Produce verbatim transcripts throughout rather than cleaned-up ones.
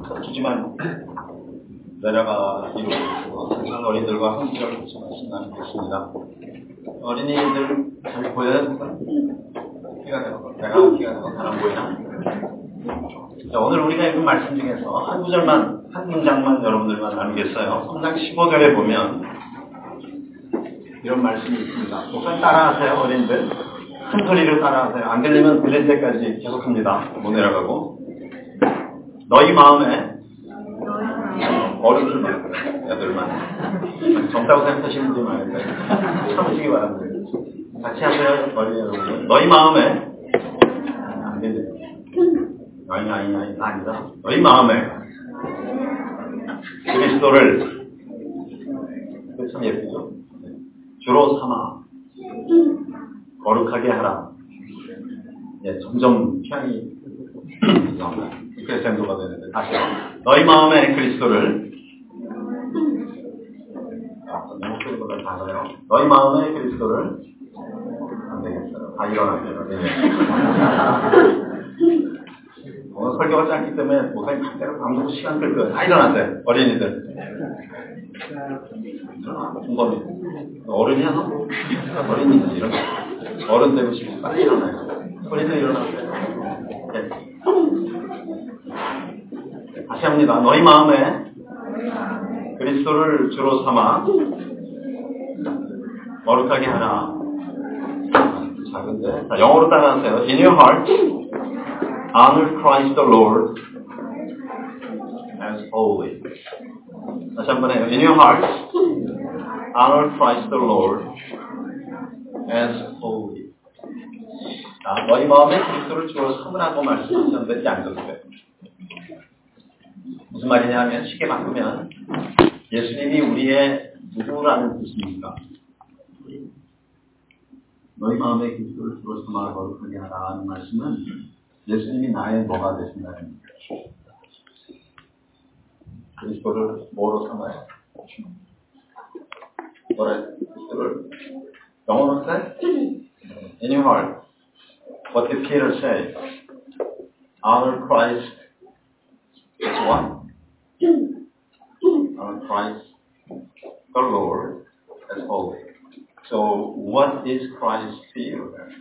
주지만 내려가 이루고 있고 항상 어린이들과 함께 같이 말씀 나누겠습니다. 어린이들 잘 보여요? 키가 되고 내가 키가 되고 사람 보이나? 자, 오늘 우리가 읽은 말씀 중에서 한 구절만 한 문장만 여러분들만 나누겠어요. 삼 장 십오 절에 보면 이런 말씀이 있습니다. 목사님 따라하세요. 어린이들 큰 소리를 따라하세요. 안 들리면 들릴 때까지 계속합니다. 못 내려가고 너희 마음에 어른들만 애들만 젊다고 생각하시는 분들 많을 거예요. 참으시기 바랍니다. 같이 하세요. 어린이 여러분. 너희 마음에 안 들려요. 아니 아니 아니 아니다. 너희 마음에 그리스도를 참 예쁘죠. 주로 삼아 거룩하게 하라. 예, 점점 향이 이렇게 생도가 되는데 다시 너희 마음에 그리스도를 아, 내 목소리보다 작아요. 너희 마음에 그리스도를 안 되겠어요. 다 일어나세요. 네. 오늘 설교가 짧기 때문에 목사님 반대로 감독 시간 끌 거예요. 다 일어나세요. 어린이들. 중범이 어른이야 너? 어린이지 일어나. 어른 되고 싶으면 빨리 일어나요. 어린이들 일어나세요. 네. 다시 합니다. 너희 마음에 그리스도를 주로 삼아 거룩하게 하나. 작은데. 자, 영어로 따라하세요. In your heart, honor Christ the Lord as holy. 다시 한번 해요. In your heart, honor Christ the Lord as holy. 자, 너희 마음에 그리스도를 주로 삼으라고 말씀하셨는데 이제 앉아주세요. 무슨 말이냐 하면 쉽게 바꾸면 예수님이 우리의 누구라는 뜻입니까? 너희 마음에 그리스도를 주로 삼아 거룩하게 하라는 말씀은 예수님이 나의 뭐가 되신다는 얘기죠. 그리스도를 뭐로 삼아요? 뭐래? 그리스도를 영어로 say? In your heart. What did Peter say? Honor Christ as what? Honor Christ the Lord as holy. So what is Christ to you then?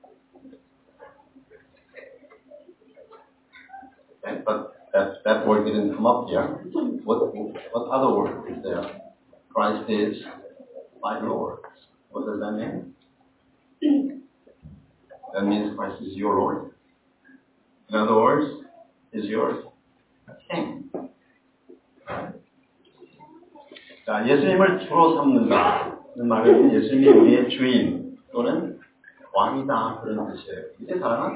Okay, but that, that word didn't come up here. What, what other word is there? Christ is my Lord. What does that mean? That means Christ is your Lord. In other words, is yours King. 자, 예수님을 주로 삼는다는 말은 예수님이 우리의 주인 또는 왕이다 그런 뜻이에요. 이제 사랑은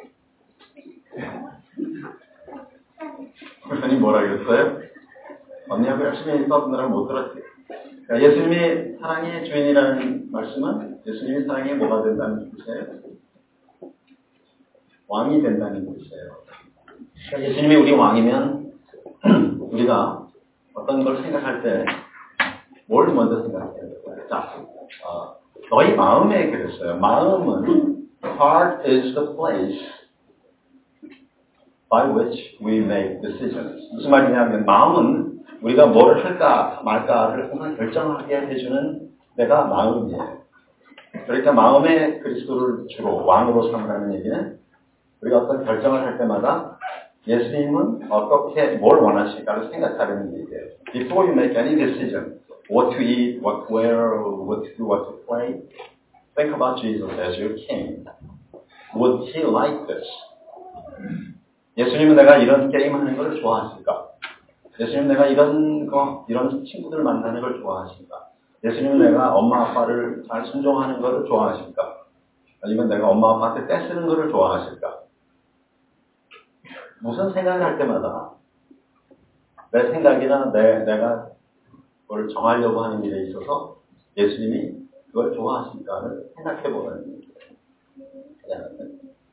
선생님 뭐라 그랬어요? 언니하고 열심히 떠드느라 못 들었지. 그러니까 예수님이 사랑의 주인이라는 말씀은 예수님이 사랑의 뭐가 된다는 뜻이에요? 왕이 된다는 뜻이에요. 그러니까 예수님이 우리 왕이면 우리가 어떤 걸 생각할 때 뭘 먼저 생각해야 될까요? 자, 어, 너희 마음에 그랬어요. 마음은 heart is the place by which we make decisions. 무슨 말이냐면 마음은 우리가 뭘 할까 말까를 항상 결정하게 해주는 데가 마음이에요. 그러니까 마음에 그리스도를 주로 왕으로 삼으라는 얘기는 우리가 어떤 결정을 할 때마다 예수님은 어떻게 뭘 원하실까를 생각하려는 얘기예요. Before you make any decision, what to eat, what to wear, what to do, what to play, think about Jesus as your king. Would he like this? 예수님은 내가 이런 게임 하는 걸 좋아하실까? 예수님은 내가 이런 거, 이런 친구들 만나는 걸 좋아하실까? 예수님은 내가 엄마 아빠를 잘 순종하는 걸 좋아하실까? 아니면 내가 엄마 아빠한테 떼쓰는 걸 좋아하실까? 무슨 생각을 할 때마다 내 생각이나 내, 내가 그걸 정하려고 하는 일에 있어서 예수님이 그걸 좋아하실까를 생각해보는 거예요.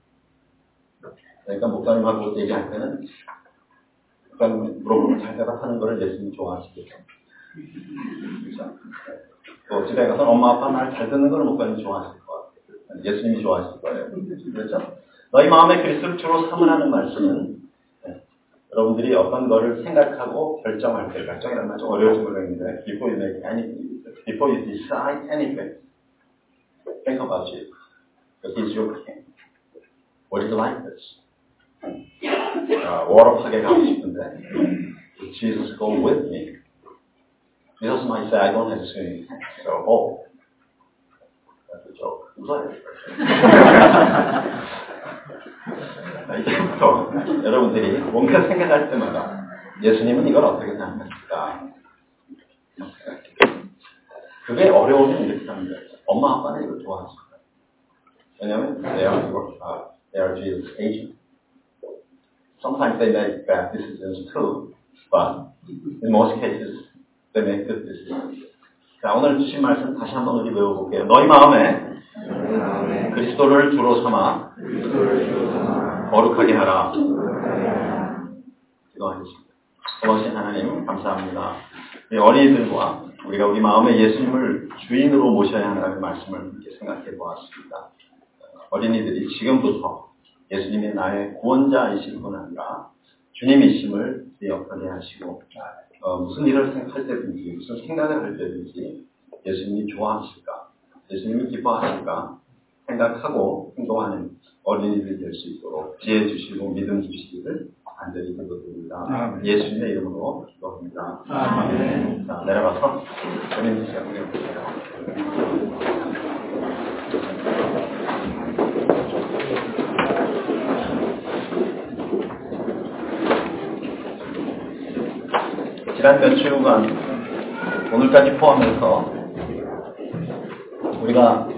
그러니까 목사님하고 얘기할 때는 목사님 물어보면 잘 대답하는 거를 예수님이 좋아하시겠죠. 그렇죠? 또 집에 가서 엄마 아빠 말 잘 듣는 걸 목사님이 좋아하실 것 같아요. 예수님이 좋아하실 거예요. 그렇죠? 너희 마음에 그리스도를 주로 삼으라는 말씀은 여러분들이 어떤 거를 생각하고 결정할 때, 결정이라는 말 좀 어려울지 모르겠는데, before you make any, before you decide anything, think about it. Because he's your king. What is like this? 아, 워럽하게 가고 싶은데, Jesus go with me. Jesus might say, I don't have swimming tank. So, oh, that's a joke. 웃어요. 이제부터 여러분들이 뭔가 생각할 때마다 예수님은 이걸 어떻게 생각했을까? 그게 어려우면 이렇게 하는 거예요. 엄마 아빠는 이걸 좋아하실 거예요. 왜냐하면 they are, uh, they are Jesus' agent. Sometimes they make bad decisions too, but in most cases they make good decisions. 자, 오늘 주신 말씀 다시 한번 우리 외워볼게요. 너희 마음에 그리스도를 주로 삼아 거룩하게 하라. 기도하겠습니다. 고마우신 하나님 감사합니다. 우리 어린이들과 우리가 우리 마음에 예수님을 주인으로 모셔야 한다는 말씀을 이렇게 생각해 보았습니다. 어린이들이 지금부터 예수님이 나의 구원자이실 뿐 아니라 주님이심을 기억하게 하시고 어, 무슨 일을 할 때든지 무슨 생각을 할 때든지 예수님이 좋아하실까, 예수님이 기뻐하실까 생각하고 행동하는 어린이들이 될 수 있도록 지혜 주시고 믿음 주시기를 간절히 기도드립니다. 예수님의 이름으로 기도합니다. 아멘. 자, 내려가서 어린이 시작을 해볼게요. 지난 몇 주간 오늘까지 포함해서 우리가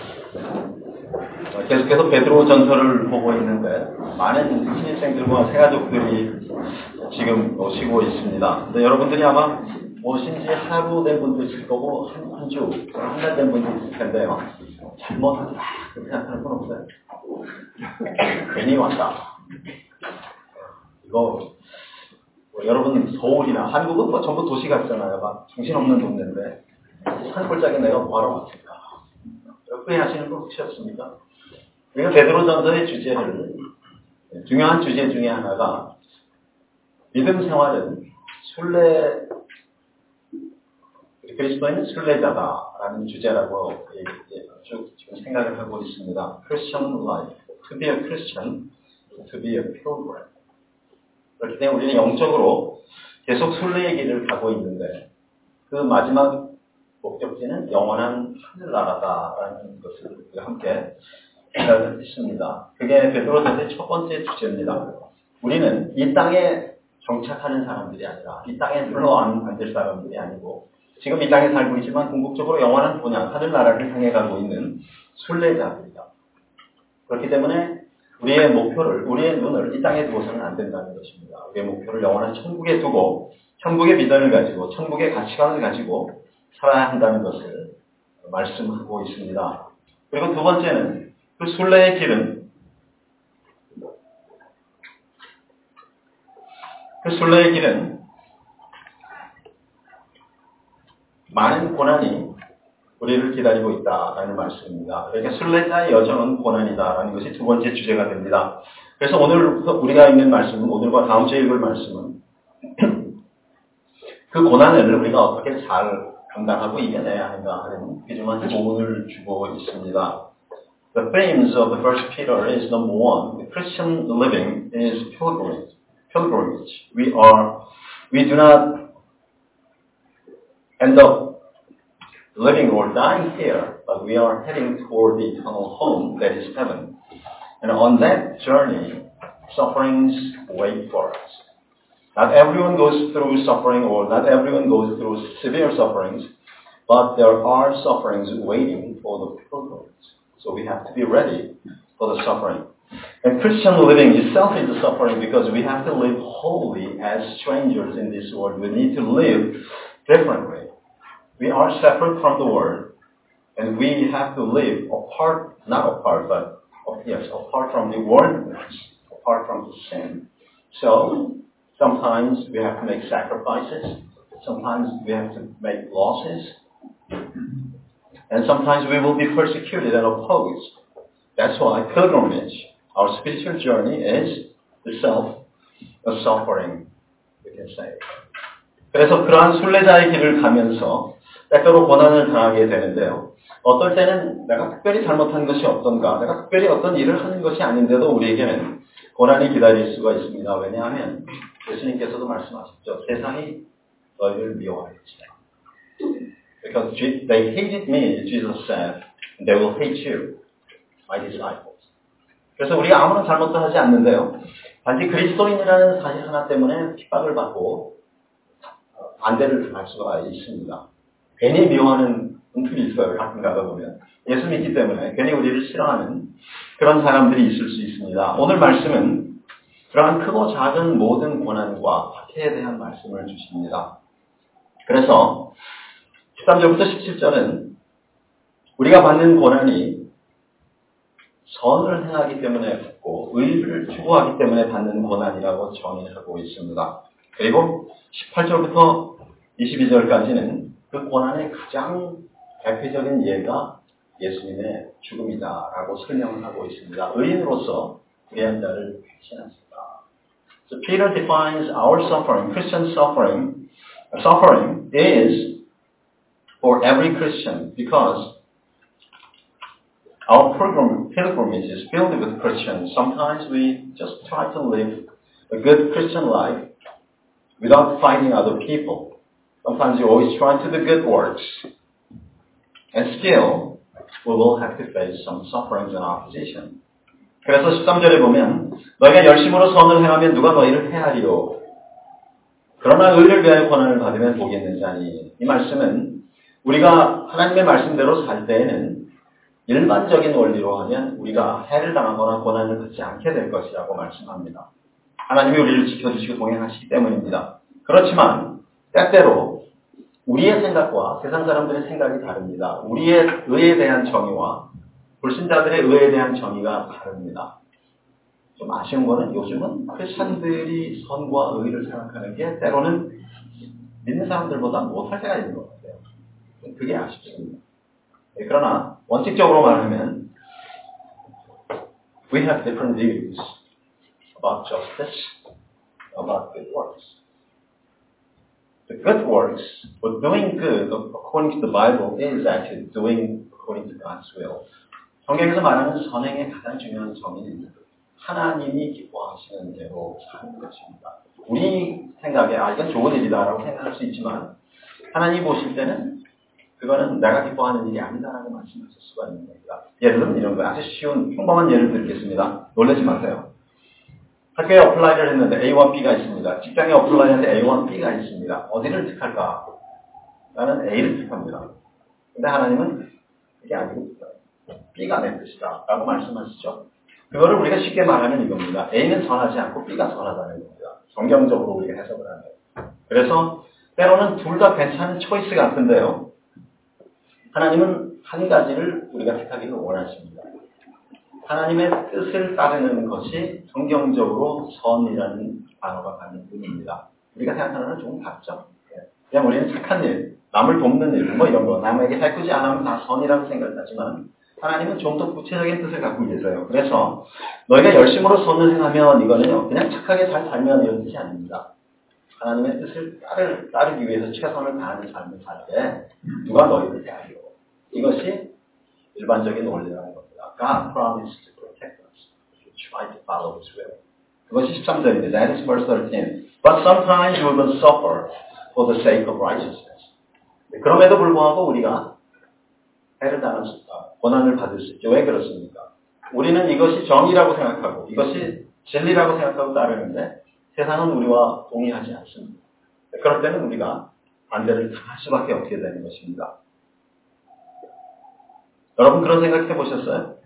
계속해서 베드로 전서를 보고 있는데 많은 신입생들과 새가족들이 지금 오시고 있습니다. 근데 여러분들이 아마 오신 지 하루 된 분도 있을 거고 한, 한 주, 한 달 된 분도 있을 텐데요. 잘못하다 그렇게 생각하는 건 없어요. 괜히 왔다. 이거 뭐 여러분 서울이나 한국은 뭐 전부 도시 같잖아요. 막 정신없는 동네인데 산골짜기 내가 뭐하러 왔을까? 후회하시는 분 혹시 없습니까? 우리가 베드로전서의 주제를 중요한 주제 중에 하나가 믿음 생활은 순례 그리스도인은 순례자다라는 주제라고 쭉 지금 생각을 하고 있습니다. Christian life, to be a Christian, to be a pilgrim. 그렇기 때문에 우리는 영적으로 계속 순례의 길을 가고 있는데 그 마지막 목적지는 영원한 하늘나라다라는 것을 우리가 함께 생각을 했습니다. 그게 베드로전서의 첫 번째 주제입니다. 우리는 이 땅에 정착하는 사람들이 아니라 이 땅에 눌러 앉을 사람들이 아니고 지금 이 땅에 살고 있지만 궁극적으로 영원한 본향 하늘나라를 향해 가고 있는 순례자들이다. 그렇기 때문에 우리의 목표를, 우리의 눈을 이 땅에 두어서는 안 된다는 것입니다. 우리의 목표를 영원한 천국에 두고 천국의 비전을 가지고 천국의 가치관을 가지고 살아야 한다는 것을 말씀하고 있습니다. 그리고 두 번째는 그 순례의 길은 그 순례의 길은 많은 고난이 우리를 기다리고 있다라는 말씀입니다. 그러니까 순례자의 여정은 고난이다라는 것이 두 번째 주제가 됩니다. 그래서 오늘 우리가 읽는 말씀은 오늘과 다음 주에 읽을 말씀은 그 고난을 우리가 어떻게 잘 감당하고 이겨내야 하는가 하는 귀중한 교훈을 주고 있습니다. The themes of the first Peter is number one, the Christian living is pilgrimage. Pilgrimage. We are, we do not end up living or dying here, but we are heading toward the eternal home that is heaven. And on that journey, sufferings wait for us. Not everyone goes through suffering or not everyone goes through severe sufferings, but there are sufferings waiting for the pilgrims. So we have to be ready for the suffering. And Christian living itself is a suffering because we have to live wholly as strangers in this world. We need to live differently. We are separate from the world, and we have to live apart, not apart, but yes, apart from the worldliness, apart from the sin. So sometimes we have to make sacrifices. Sometimes we have to make losses. And sometimes we will be persecuted and opposed. That's why pilgrimage, our spiritual journey, is the self a suffering, we can say. 그래서 그러한 순례자의 길을 가면서 때때로 고난을 당하게 되는데요. 어떨 때는 내가 특별히 잘못한 것이 없던가, 내가 특별히 어떤 일을 하는 것이 아닌데도 우리에게는 고난이 기다릴 수가 있습니다. 왜냐하면 예수님께서도 말씀하셨죠. 세상이 너희를 미워할 것이다. Because they hated me, Jesus said, and they will hate you, my disciples. 그래서 우리가 아무런 잘못도 하지 않는데요. 단지 그리스도인이라는 사실 하나 때문에 핍박을 받고 반대를 당할 수가 있습니다. 괜히 미워하는 분들이 있어요. 가끔 가다 보면. 예수 믿기 때문에 괜히 우리를 싫어하는 그런 사람들이 있을 수 있습니다. 오늘 말씀은 그러한 크고 작은 모든 고난과 박해에 대한 말씀을 주십니다. 그래서 십삼 절부터 십칠 절은 우리가 받는 고난이 선을 행하기 때문에 받고 의를 추구하기 때문에 받는 고난이라고 정의하고 있습니다. 그리고 십팔 절부터 이십이 절까지는 그 고난의 가장 대표적인 예가 예수님의 죽음이다라고 설명을 하고 있습니다. 의인으로서 위한 자를 배신하셨다. So Peter defines our suffering, Christian suffering. Suffering is for every Christian because our pilgrim, pilgrimage is filled with Christians. Sometimes we just try to live a good Christian life without fighting other people. Sometimes you always try to do good works. And still, we will have to face some sufferings and opposition. 그래서 십삼 절에 보면 너희가 열심으로 선을 행하면 누가 너희를 해하리요. 그러나 의를 위하여 고난을 받으면 복이 있는 자니. 이 말씀은 우리가 하나님의 말씀대로 살 때에는 일반적인 원리로 하면 우리가 해를 당하거나 고난을 받지 않게 될 것이라고 말씀합니다. 하나님이 우리를 지켜주시고 동행하시기 때문입니다. 그렇지만 때때로 우리의 생각과 세상 사람들의 생각이 다릅니다. 우리의 의에 대한 정의와 불신자들의 의에 대한 정의가 다릅니다. 좀 아쉬운 거는 요즘은 크리스찬들이 선과 의를 생각하는 게 때로는 믿는 사람들보다 못할 때가 있는 것 같아요. 그게 아쉽습니다. 네, 그러나 원칙적으로 말하면 we have different views about justice, about good works. The good works, or doing good according to the Bible is actually doing according to God's will. 성경에서 말하는 선행의 가장 중요한 정의는 하나님이 기뻐하시는 대로 사는 것입니다. 우리 생각에 아 이건 좋은 일이다라고 생각할 수 있지만 하나님 보실 때는 그거는 내가 기뻐하는 일이 아니다라고 말씀하실 수가 있는 겁니다. 예를 들면 이런 거예요. 아주 쉬운 평범한 예를 드리겠습니다. 놀라지 마세요. 학교에 어플라이를 했는데 에이와 B가 있습니다. 직장에 어플라이 하는데 에이와 B가 있습니다. 어디를 택할까? 나는 A를 택합니다. 근데 하나님은 그게 아니고 B가 내 뜻이다 라고 말씀하시죠. 그거를 우리가 쉽게 말하면 이겁니다. A는 선하지 않고 B가 선하다는 겁니다. 성경적으로 우리가 해석을 하면. 그래서 때로는 둘 다 괜찮은 초이스 같은데요. 하나님은 한 가지를 우리가 택하기를 원하십니다. 하나님의 뜻을 따르는 것이 성경적으로 선이라는 단어가 가진 의미입니다. 우리가 생각하는 건 조금 다르죠. 그냥 우리는 착한 일, 남을 돕는 일, 뭐 이런 거, 남에게 해코지 안 하면 다 선이라고 생각하지만 하나님은 좀 더 구체적인 뜻을 갖고 계세요. 그래서 너희가 열심으로 선을 행하면 이거는요, 그냥 착하게 잘 살면 이런 뜻이 아닙니다. 하나님의 뜻을 따르, 따르기 위해서 최선을 다하는 삶을 살 때 누가 너희를 대하려. 이것이 일반적인 원리라는 겁니다. God promised to protect us if we try to follow His will. 그것이 십삼 절입니다. That is verse thirteen. But sometimes we will suffer for the sake of righteousness. 그럼에도 불구하고 우리가 해를 당할 수 있다. 고난을 받을 수 있죠. 왜 그렇습니까? 우리는 이것이 정의라고 생각하고 이것이 진리라고 생각하고 따르는데 세상은 우리와 동의하지 않습니다. 그럴 때는 우리가 반대를 당할 수밖에 없게 되는 것입니다. 여러분 그런 생각 해보셨어요?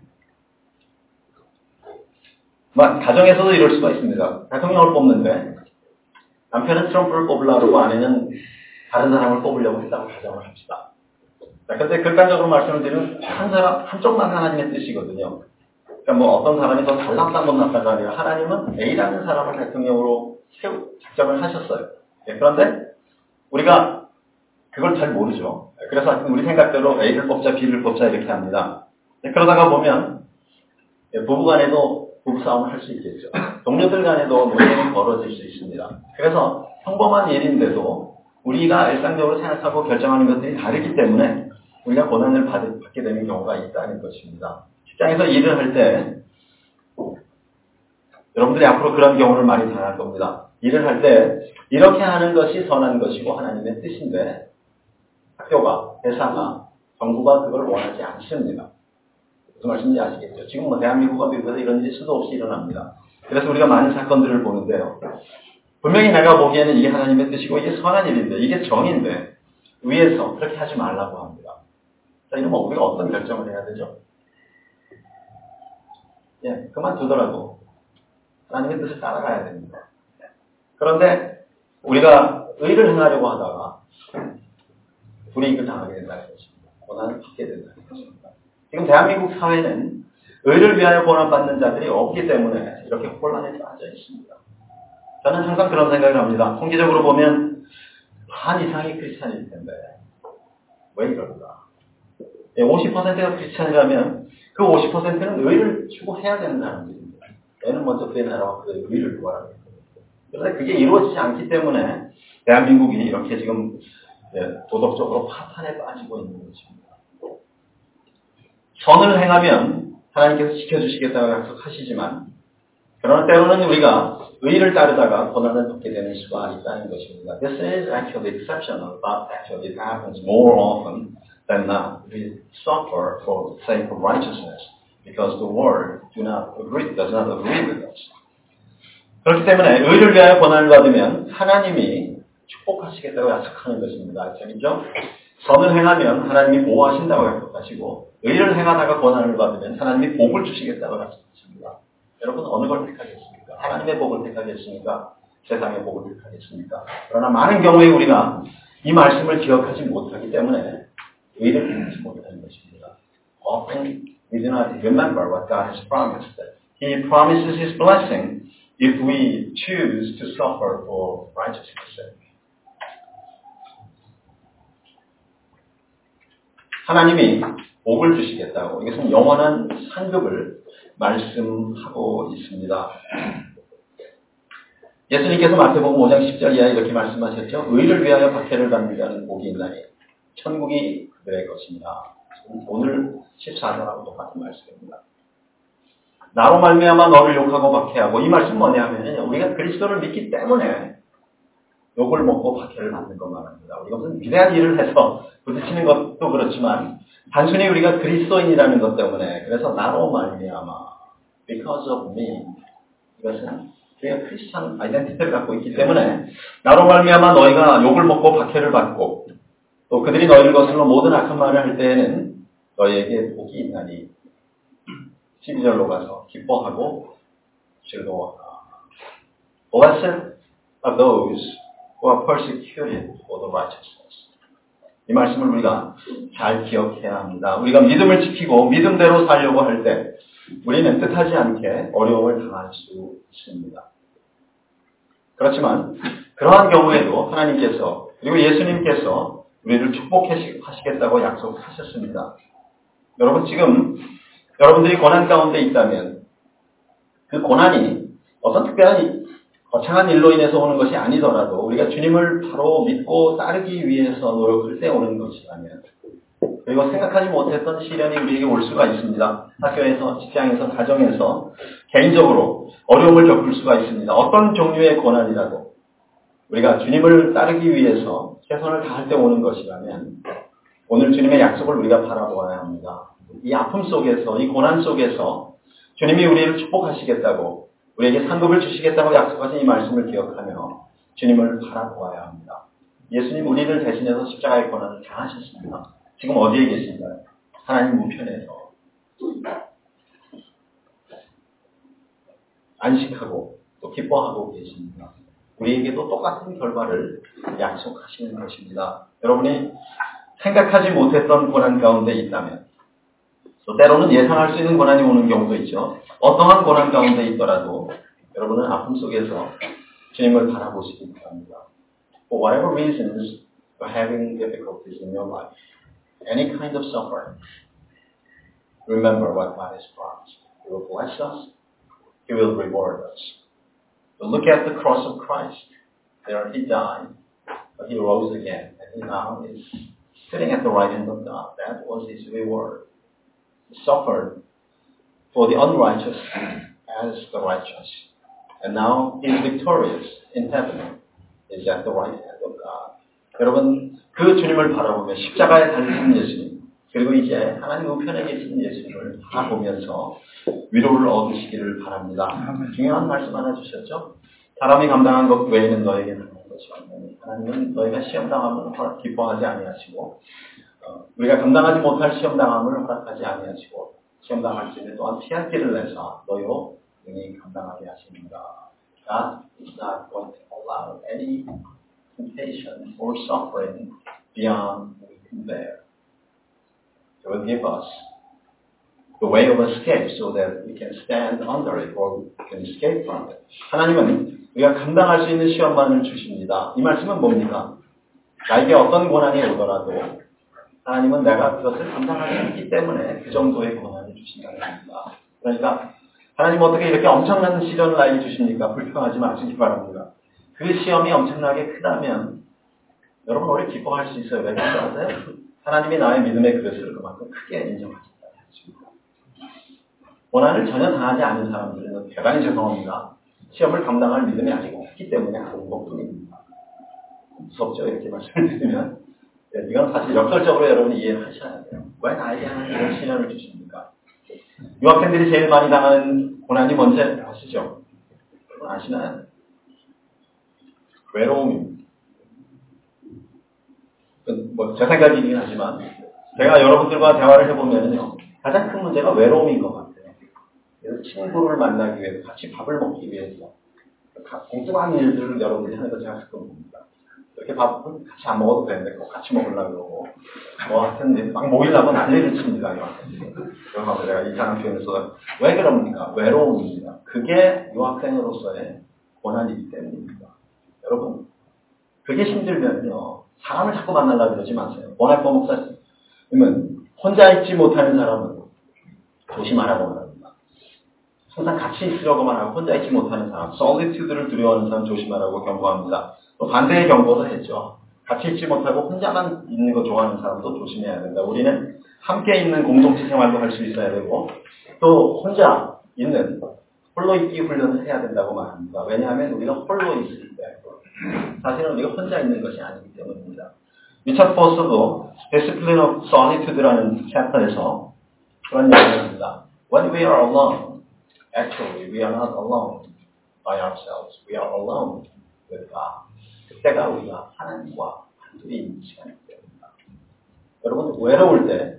가정에서도 이럴 수가 있습니다. 대통령을 뽑는데 남편은 트럼프를 뽑으려고 아내는 다른 사람을 뽑으려고 했다고 가정을 합시다. 그런데 극단적으로 말씀을 드리면 한 사람, 한쪽만 하나님의 뜻이거든요. 그러니까 뭐 어떤 사람이 더 잘났다 못났다가 아니라 하나님은 A라는 사람을 대통령으로 세우, 작정을 하셨어요. 네, 그런데 우리가 그걸 잘 모르죠. 그래서 우리 생각대로 A를 뽑자 B를 뽑자 이렇게 합니다. 네, 그러다가 보면 부부간에도 부부싸움을 할 수 있겠죠. 동료들 간에도 논쟁이 벌어질 수 있습니다. 그래서 평범한 일인데도 우리가 일상적으로 생각하고 결정하는 것들이 다르기 때문에 우리가 고난을 받게 되는 경우가 있다는 것입니다. 직장에서 일을 할 때 여러분들이 앞으로 그런 경우를 많이 당할 겁니다. 일을 할 때 이렇게 하는 것이 선한 것이고 하나님의 뜻인데 학교가, 회사가, 정부가 그걸 원하지 않습니다. 무슨 말씀인지 아시겠죠? 지금 뭐 대한민국과 미국에서 이런 일이 수도 없이 일어납니다. 그래서 우리가 많은 사건들을 보는데요. 분명히 내가 보기에는 이게 하나님의 뜻이고 이게 선한 일인데 이게 정인데 위에서 그렇게 하지 말라고 합니다. 자, 이러면 우리가 어떤 결정을 해야 되죠? 예, 그만두더라도 하나님의 뜻을 따라가야 됩니다. 그런데 우리가 의를 행하려고 하다가 불이익을 당하게 된다는 것입니다. 고난을 받게 된다는 것입니다. 지금 대한민국 사회는 의를 위하여 고난받는 자들이 없기 때문에 이렇게 혼란에 빠져 있습니다. 저는 항상 그런 생각을 합니다. 통계적으로 보면 반 이상이 크리스찬일 텐데 왜 이럴까? 오십 퍼센트가 크리스찬이라면 그 오십 퍼센트는 의를 추구해야 된다는 것입니다. 얘는 먼저 그의 나라와 그의 의를 구하라고 했거든요. 그런데 그게 이루어지지 않기 때문에 대한민국이 이렇게 지금 도덕적으로 파탄에 빠지고 있는 것입니다. 선을 행하면 하나님께서 지켜주시겠다고 약속하시지만 그러나 때로는 우리가 의를 따르다가 고난을 받게 되는 수가 있다는 것입니다. This is actually exceptional, but actually it happens more often than not. We suffer for the sake of righteousness because the world do not agree, does not agree with us. 그렇기 때문에 의를 위하여 고난을 받으면 하나님이 축복하시겠다고 약속하는 것입니다. 재밌죠? 선을 행하면 하나님이 보호하신다고 약속하시고 의를 행하다가 고난을 받으면 하나님이 복을 주시겠다고 약속하십니다. 여러분 어느 걸 택하겠습니까? 하나님의 복을 택하겠습니까? 세상의 복을 택하겠습니까? 그러나 많은 경우에 우리가 이 말씀을 기억하지 못하기 때문에 의를 행하지 못하는 것입니다. Often we do not remember what God has promised. He promises His blessing if we choose to suffer for righteousness' sake. 하나님이 복을 주시겠다고 이것은 영원한 상급을 말씀하고 있습니다. 예수님께서 마태복음 오 장 십 절 이하에 이렇게 말씀하셨죠. 의를 위하여 박해를 받는 자는 복이 있나니 천국이 그들의 것입니다. 오늘 십사 절하고 똑같은 말씀입니다. 나로 말미암아 너를 욕하고 박해하고 이 말씀 뭐냐 하면 우리가 그리스도를 믿기 때문에 욕을 먹고 박해를 받는 것만 합니다. 우리가 무슨 위대한 일을 해서 부딪히는 것도 그렇지만 단순히 우리가 그리스도인이라는 것 때문에 그래서 나로 말미암아 because of me 이것은 우리가 크리스찬 아이덴티티를 갖고 있기 때문에 나로 말미암아 너희가 욕을 먹고 박해를 받고 또 그들이 너희를 거슬러 모든 악한 말을 할 때에는 너희에게 복이 있나니 십이 절로 가서 기뻐하고 즐거워하라. Blessed are those who are persecuted for the righteousness. 이 말씀을 우리가 잘 기억해야 합니다. 우리가 믿음을 지키고 믿음대로 살려고 할 때 우리는 뜻하지 않게 어려움을 당할 수 있습니다. 그렇지만 그러한 경우에도 하나님께서 그리고 예수님께서 우리를 축복하시겠다고 약속하셨습니다. 여러분 지금 여러분들이 고난 가운데 있다면 그 고난이 어떤 특별한 거창한 일로 인해서 오는 것이 아니더라도 우리가 주님을 바로 믿고 따르기 위해서 노력할 때 오는 것이라면 그리고 생각하지 못했던 시련이 우리에게 올 수가 있습니다. 학교에서, 직장에서, 가정에서 개인적으로 어려움을 겪을 수가 있습니다. 어떤 종류의 고난이라도 우리가 주님을 따르기 위해서 최선을 다할 때 오는 것이라면 오늘 주님의 약속을 우리가 바라보아야 합니다. 이 아픔 속에서, 이 고난 속에서 주님이 우리를 축복하시겠다고 우리에게 상급을 주시겠다고 약속하신 이 말씀을 기억하며 주님을 바라보아야 합니다. 예수님 우리를 대신해서 십자가의 고난을 당하셨습니다. 지금 어디에 계신가요? 하나님 우편에서 안식하고 또 기뻐하고 계십니다. 우리에게도 똑같은 결과를 약속하시는 것입니다. 여러분이 생각하지 못했던 고난 가운데 있다면 또 때로는 예상할 수 있는 고난이 오는 경우도 있죠. 어떠한 고난 가운데 있더라도 여러분은 아픔 속에서 주님을 바라보시기 바랍니다. For whatever reasons you're having difficulties in your life, any kind of suffering, remember what God has promised. He will bless us, He will reward us. But look at the cross of Christ. There he died, but he rose again, and he now is sitting at the right hand of God. That was his reward. He suffered for the unrighteous as the righteous. And now he is victorious in heaven. He is at the right hand of God. 여러분, 그 주님을 바라보며 십자가에 달리신 예수님, 그리고 이제 하나님 우편에 계신 예수님을 바라보면서 위로를 얻으시기를 바랍니다. 중요한 말씀 하나 주셨죠? 사람이 감당한 것 외에는 너에게 당한 것이 없느니 하나님은 너희가 시험당함을 허락 기뻐하지 아니하시고 어, 우리가 감당하지 못할 시험당함을 허락하지 아니하시고 시험당할 때는 또한 피할 길을 내서 너희로 능히 감당하게 하십니다. God is not going to allow any temptation or suffering beyond we can bear. He will give us the way of escape so that we can stand under it or we can escape from it. 하나님은 우리가 감당할 수 있는 시험만을 주십니다. 이 말씀은 뭡니까? 나에게 어떤 고난이 오더라도 하나님은 내가 그것을 감당할 수 있기 때문에 그 정도의 고난을 주신다는 겁니다. 그러니까 하나님 어떻게 이렇게 엄청난 시련을 나에게 주십니까? 불평하지 마시기 바랍니다. 그 시험이 엄청나게 크다면 여러분 오래 기뻐할 수 있어요. 왜 그런지 아세요? 하나님이 나의 믿음의 그릇을 그만큼 크게 인정하신다는 것입니다. 고난을 전혀 당하지 않은 사람들은 대단히 죄송합니다. 시험을 감당할 믿음이 아직 없기 때문에 하는 것뿐입니다. 무섭죠? 이렇게 말씀을 드리면. 네, 이건 사실 역설적으로 여러분이 이해를 하셔야 돼요. 왜 나에게 하나님 이런 시련을 주십니까? 유학생들이 제일 많이 당하는 고난이 뭔지 아시죠? 여러분 아시나요? 외로움입니다. 뭐 제 생각이긴 하지만 제가 여러분들과 대화를 해보면요 가장 큰 문제가 외로움인 것 같아요. 그래서 친구를 만나기 위해서 같이 밥을 먹기 위해서 공정한 일들을 여러분들이 하는 거 제가 가끔 봅니다. 이렇게 밥은 같이 안 먹어도 되는데 꼭 같이 먹으려고 그러고 뭐 하여튼 막 모이려고 난리를 칩니다. 그래서 제가 이상한 표현을 써서 왜 그럽니까? 외로움입니다. 그게 유학생으로서의 고난이기 때문입니다. 여러분 그게 힘들면요 사람을 자꾸 만나려고 그러지 마세요. 원할거 목사님은 혼자 있지 못하는 사람은 조심하라고 말합니다. 항상 같이 있으려고만 하고 혼자 있지 못하는 사람, solitude를 두려워하는 사람 조심하라고 경고합니다. 또 반대의 경고도 했죠. 같이 있지 못하고 혼자만 있는 거 좋아하는 사람도 조심해야 된다. 우리는 함께 있는 공동체 생활도 할 수 있어야 되고 또 혼자 있는 홀로 있기 훈련을 해야 된다고 말합니다. 왜냐하면 우리가 홀로 있을 때 사실은 우리가 혼자 있는 것이 아니기 때문입니다. 리처드 포스도 Discipline of Solitude라는 챕터에서 그런 얘기를 합니다. When we are alone, actually we are not alone by ourselves. We are alone with God. 그때가 우리가 하나님과 단둘이 있는 시간이기 때문입니다. 여러분 외로울 때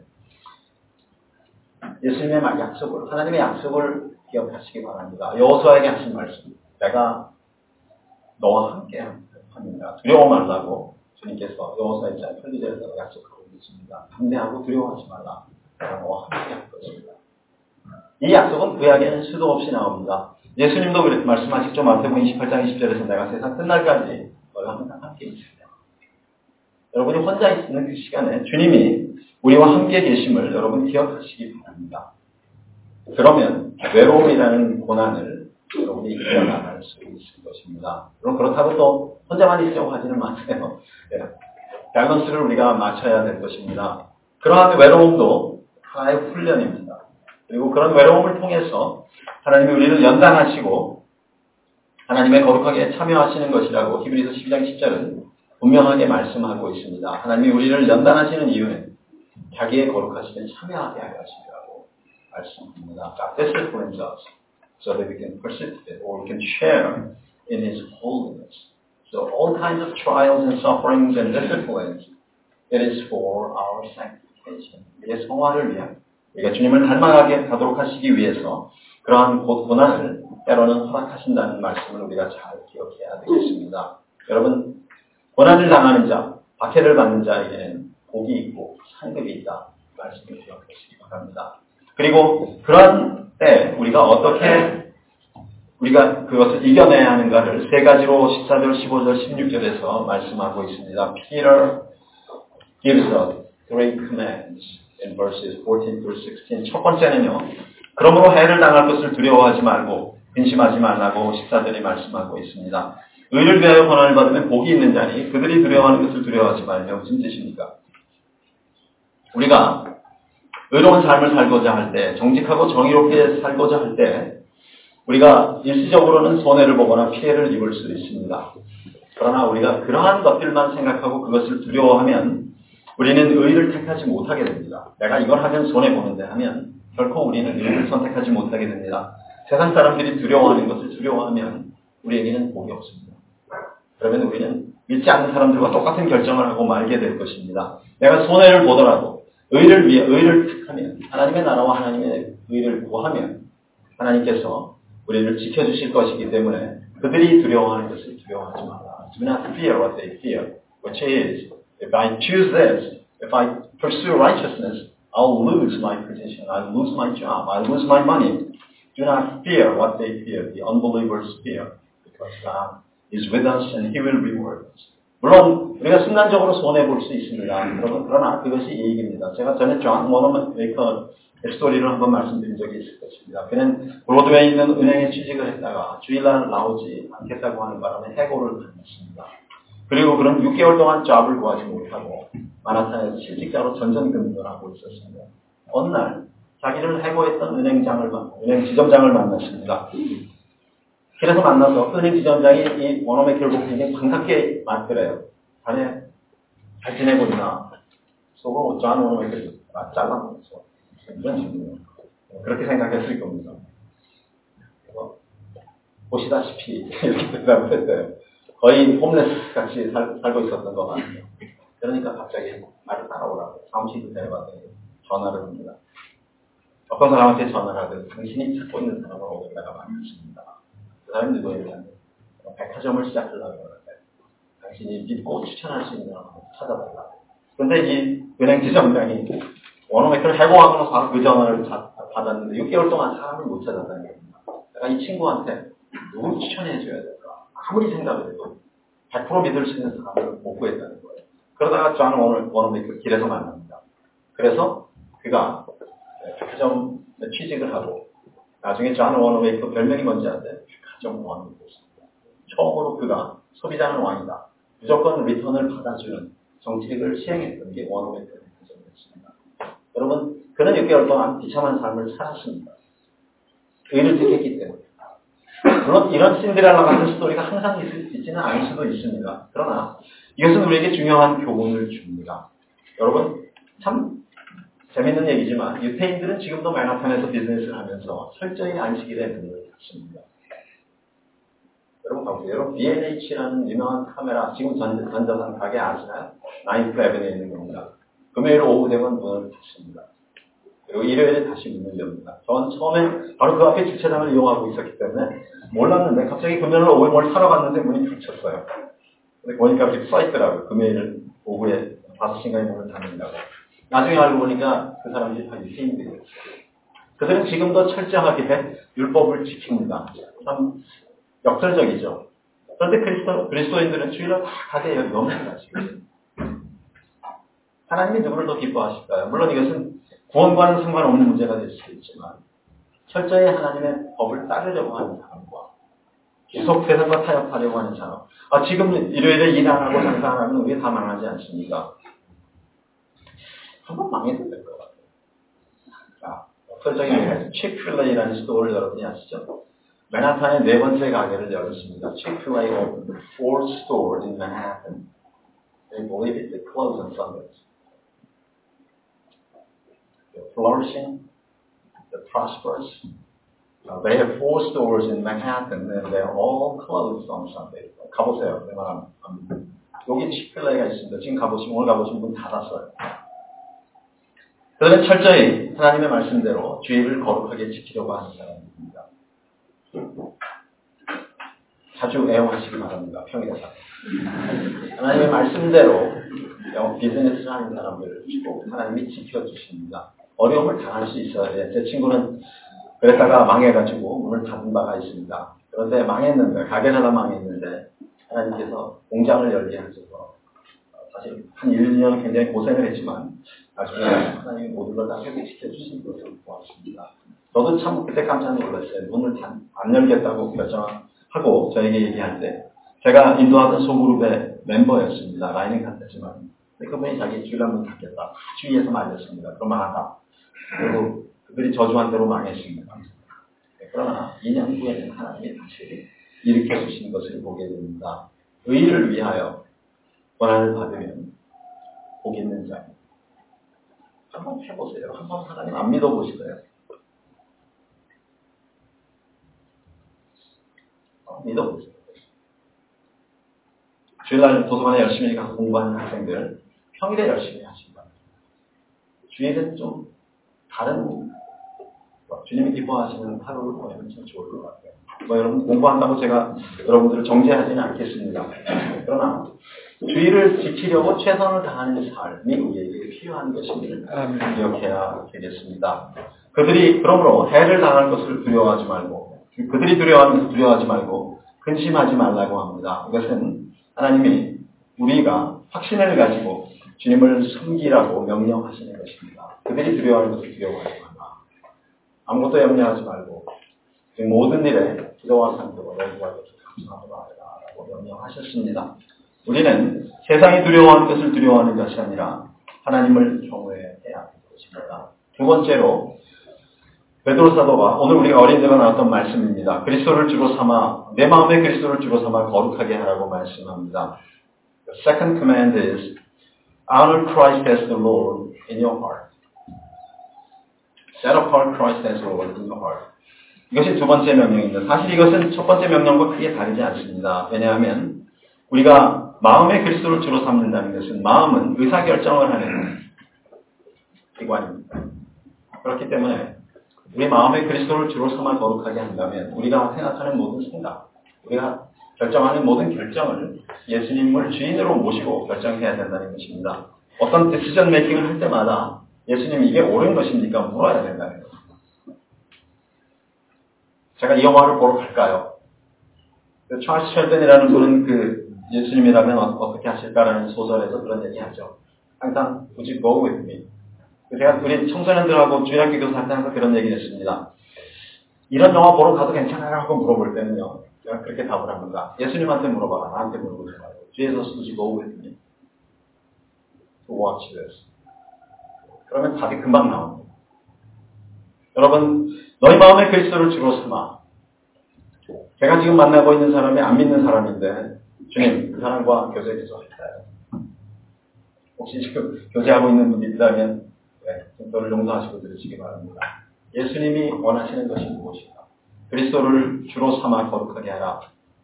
예수님의 약속을, 하나님의 약속을 기억하시기 바랍니다. 여호수아에게 하신 말씀, 내가 너와 함께 합니다. 두려워 말라고 주님께서 여호수아 일 장 팔 절에서 약속하고 있습니다. 담대하고 두려워하지 말라. 내가 너와 함께 할 것입니다. 이 약속은 구약에는 수도 없이 나옵니다. 예수님도 그렇게 말씀하시죠. 마태복음 이십팔 장 이십 절에서 내가 세상 끝날까지 너희와 항상 함께 있습니다. 여러분이 혼자 있는 그 시간에 주님이 우리와 함께 계심을 여러분 기억하시기 바랍니다. 그러면 외로움이라는 고난을 여러분이 이겨나갈 수 있을 것입니다. 그럼 그렇다고 또 혼자만 있으려고 하지는 마세요. 네. 밸런스를 우리가 맞춰야 될 것입니다. 그러한 외로움도 하나의 훈련입니다. 그리고 그런 외로움을 통해서 하나님이 우리를 연단하시고 하나님의 거룩하게 참여하시는 것이라고 히브리서 십이 장 십 절은 분명하게 말씀하고 있습니다. 하나님이 우리를 연단하시는 이유는 자기의 거룩하심에 참여하게 하려 하시라고 말씀합니다. God disciplines us so that we can participate or we can share in His holiness. So all kinds of trials and sufferings and disciplines, it is for our sanctification. 우리의 성화를 위한, 우리가 주님을 닮아가게 하도록 하시기 위해서 그러한 고난을 때로는 허락하신다는 말씀을 우리가 잘 기억해야 되겠습니다. 여러분, 고난을 당하는 자, 박해를 받는 자에게는 복이 있고 상급이 있다. 말씀을 기억하시기 바랍니다. 그리고 그런 때 우리가 어떻게 우리가 그것을 이겨내야 하는가를 세 가지로 십사 절, 십오 절, 십육 절에서 말씀하고 있습니다. Peter gives us three commands in verses fourteen through sixteen. 첫 번째는요. 그러므로 해를 당할 것을 두려워하지 말고 근심하지 말라고 십사절이 말씀하고 있습니다. 의를 위하여 고난을 받으면 복이 있는 자니 그들이 두려워하는 것을 두려워하지 말며 무슨 뜻입니까? 우리가 의로운 삶을 살고자 할 때, 정직하고 정의롭게 살고자 할 때 우리가 일시적으로는 손해를 보거나 피해를 입을 수 있습니다. 그러나 우리가 그러한 것들만 생각하고 그것을 두려워하면 우리는 의를 택하지 못하게 됩니다. 내가 이걸 하면 손해보는데 하면 결코 우리는 의를 선택하지 못하게 됩니다. 세상 사람들이 두려워하는 것을 두려워하면 우리에게는 복이 없습니다. 그러면 우리는 믿지 않는 사람들과 똑같은 결정을 하고 말게 될 것입니다. 내가 손해를 보더라도 의를 위해 의를 택하면 하나님의 나라와 하나님의 의를 구하면 하나님께서 우리를 지켜주실 것이기 때문에 그들이 두려워하는 것을 두려워하지 마라. Do not fear what they fear, which is, if I choose this, if I pursue righteousness, I'll lose my position, I'll lose my job, I'll lose my money. Do not fear what they fear, the unbelievers fear, because God is with us and He will reward us. 물론 우리가 순간적으로 손해볼 수 있습니다. 그러나 그것이 이익입니다. 제가 전에 존 워너메이커 스토리를 한번 말씀드린 적이 있을 것입니다. 그는 브로드웨이에 있는 은행에 취직을 했다가 주일날 나오지 않겠다고 하는 바람에 해고를 당했습니다. 그리고 그는 육 개월 동안 잡을 구하지 못하고 마나탄에서 실직자로 전전긍긍을 하고 있었습니다. 어느 날 자기를 해고했던 은행장을 은행 지점장을 만났습니다. 그래서 만나서 은행 지점장이 이 워너메이커를 보고 굉장히 반갑게 말더래요. 자네 잘 지내고 있나? 속으로 존 워너메이커를 잘라놓았어. 이런 식으로 그렇게 생각했을 겁니다. 그래서 보시다시피 이렇게 대답을 했어요. 거의 홈레스 같이 살, 살고 있었던 것 같아요. 그러니까 갑자기 말을 따라오라고 사무실로 데려가더니 전화를 합니다. 어떤 사람한테 전화를 하든 당신이 찾고 있는 사람을 오늘다가 만났습니다. 그 사람이 누구예요? 백화점을 시작하려고 하는데 당신이 믿고 추천할 수 있는 사람을 찾아달라고. 그런데 이 은행 지점장이 워너메이커를 해고하고 나서 바로 그 전화를 받았는데 육 개월 동안 사람을 못 찾았다는 겁니다. 내가 이 친구한테 누구 추천해줘야 될까? 아무리 생각을 해도 백 퍼센트 믿을 수 있는 사람을 못 구했다는 거예요. 그러다가 존 워너메이커 길에서 만납니다. 그래서 그가 백화점에 취직을 하고 나중에 존 워너메이커 별명이 뭔지 아세요? 백화점 왕이 됐습니다. 처음으로 그가 소비자는 왕이다. 무조건 리턴을 받아주는 정책을 시행했던 게 워너메이커 백화점이었습니다. 여러분, 그는 육 개월 동안 비참한 삶을 살았습니다. 의를 택했기 때문에. 물론 이런 신데렐라 같은 스토리가 항상 있, 있지는 않을 수도 있습니다. 그러나 이것은 우리에게 중요한 교훈을 줍니다. 여러분, 참 재밌는 얘기지만 유태인들은 지금도 맨하탄에서 비즈니스를 하면서 철저히 안식일에 문을 닫습니다. 여러분 가보세요. 여러분 비엔에이치라는 유명한 카메라, 지금 전, 전자상 가게 아시나요? 나인스 에버니에 있는 겁니다. 금요일 오후 되면 문을 닫습니다. 그리고 일요일에 다시 문을 엽니다. 저는 처음에 바로 그 앞에 주차장을 이용하고 있었기 때문에 몰랐는데 갑자기 금요일 오후에 뭘 사러 갔는데 문이 닫혔어요. 근데 보니까 이렇게 써있더라고요. 금요일 오후에 다섯 시간에 문을 닫는다고. 나중에 알고 보니까 그 사람들이 다 유태인들이었어요. 그들은 지금도 철저하게 율법을 지킵니다. 참 역설적이죠. 그런데 그리스도, 그리스도인들은 주일날 다 가게 넘습니다. 지금. 하나님이 누구를 더 기뻐하실까요? 물론 이것은 구원과는 상관없는 문제가 될 수도 있지만 철저히 하나님의 법을 따르려고 하는 사람과 계속 세상과 타협하려고 하는 사람. 아, 지금 일요일에 일 안 하고 장사 안 하면 우리 다 망하지 않습니까? 한번 망해도 될 것 같아요. 자, 역설적인 예가 치크필레이라는 스토어를 여러분이 아시죠? 맨하탄의 네 번째 가게를 열었습니다. Chick-fil-A opened the fourth store in Manhattan. They believe it, they close on Sundays. They're flourishing, they're prosperous. Uh, they have four stores in Manhattan and they're all closed on Sunday. 가보세요. 내 말 안 여기 치크필레이가 있습니다. 지금 가보시면 오늘 가보시면 문 닫았어요. 그들은 철저히 하나님의 말씀대로 주의를 거룩하게 지키려고 하는 사람입니다. 자주 애용하시기 바랍니다. 평일에. 하나님의 말씀대로 비즈니스를 하는 사람들을 꼭 하나님이 지켜주십니다. 어려움을 당할 수 있어야 돼요. 제 친구는 그랬다가 망해가지고 문을 닫은 바가 있습니다. 그런데 망했는데, 가게를 하나 망했는데 하나님께서 공장을 열게 하셔서 사실 한 일, 이 년 굉장히 고생을 했지만 나중에 하나님이 모든 걸 다 회복시켜 주신 것을 보았습니다. 저도 참 그때 깜짝 놀랐어요. 문을 안 열겠다고 결정하고 저에게 얘기할 때 제가 인도하던 소그룹의 멤버였습니다. 라인은 같았지만 그분이 자기 주일날 닫겠다. 주위에서 말렸습니다. 그럴만하다. 그리고 그들이 저주한 대로 망했습니다. 그러나 이 년 후에는 하나님이 다시 일으켜 주신 것을 보게 됩니다. 의를 위하여 고난을 받으면 복 있는 자. 한번 해보세요. 한번 하나님 안 믿어보시고요. 믿어보세요. 주일날 도서관에 열심히 가서 공부하는 학생들 평일에 열심히 하신다. 주일은 좀 다른 주님이 기뻐하시는 하루를 보내면 참 좋을 것 같아요. 뭐 여러분 공부한다고 제가 여러분들을 정죄하지는 않겠습니다. 그러나 주의를 지키려고 최선을 다하는 삶이 우리에게 필요한 것임을 기억해야 되겠습니다. 그들이 그러므로 해를 당할 것을 두려워하지 말고 그들이 두려워하는 것을 두려워하지 말고 근심하지 말라고 합니다. 이것은 하나님이 우리가 확신을 가지고 주님을 섬기라고 명령하시는 것입니다. 그들이 두려워하는 것을 두려워하지 말라. 아무것도 염려하지 말고 모든 일에 기도와 간구로 너희 구할 것을 감사하고 말하라고 명령하셨습니다. 우리는 세상이 두려워하는 것을 두려워하는 것이 아니라 하나님을 경외해야 하는 것입니다. 두 번째로 베드로 사도가 오늘 우리가 어린 데가 나왔던 말씀입니다. 그리스도를 주로 삼아 내 마음에 그리스도를 주로 삼아 거룩하게 하라고 말씀합니다. The second command is honor Christ as the Lord in your heart. Set apart Christ as Lord in your heart. 이것이 두 번째 명령입니다. 사실 이것은 첫 번째 명령과 크게 다르지 않습니다. 왜냐하면 우리가 마음의 그리스도를 주로 삼는다는 것은 마음은 의사결정을 하는 기관입니다. 그렇기 때문에 우리 마음의 그리스도를 주로 삼아 거룩하게 한다면 우리가 생각하는 모든 생각, 우리가 결정하는 모든 결정을 예수님을 주인으로 모시고 결정해야 된다는 것입니다. 어떤 디시전 메이킹을 할 때마다 예수님이 이게 옳은 것입니까? 물어야 된다는 것입니다. 제가 이 영화를 보러 갈까요? 그 찰스 셸든이라는 분은 그 예수님이라면 어떻게 하실까라는 소설에서 그런 얘기하죠. 항상 Would you go with me? 제가 우리 청소년들하고 주일학교 교사할 때 항상 그런 얘기를 했습니다. 이런 영화 보러 가도 괜찮아요? 하고 물어볼 때는요. 제가 그렇게 답을 합니다. 예수님한테 물어봐라. 나한테 물어보지 말고. Jesus, would you go with me? To watch this. 그러면 답이 금방 나옵니다. 여러분, 너희 마음의 그리스도를 주로 삼아. 제가 지금 만나고 있는 사람이 안 믿는 사람인데 주님, 그 사람과 교제 계속할까요? 혹시 지금 교제하고 있는 분이 있다면 네, 저를 용서하시고 들으시기 바랍니다. 예수님이 원하시는 것이 무엇인가? 그리스도를 주로 삼아 거룩하게 하라.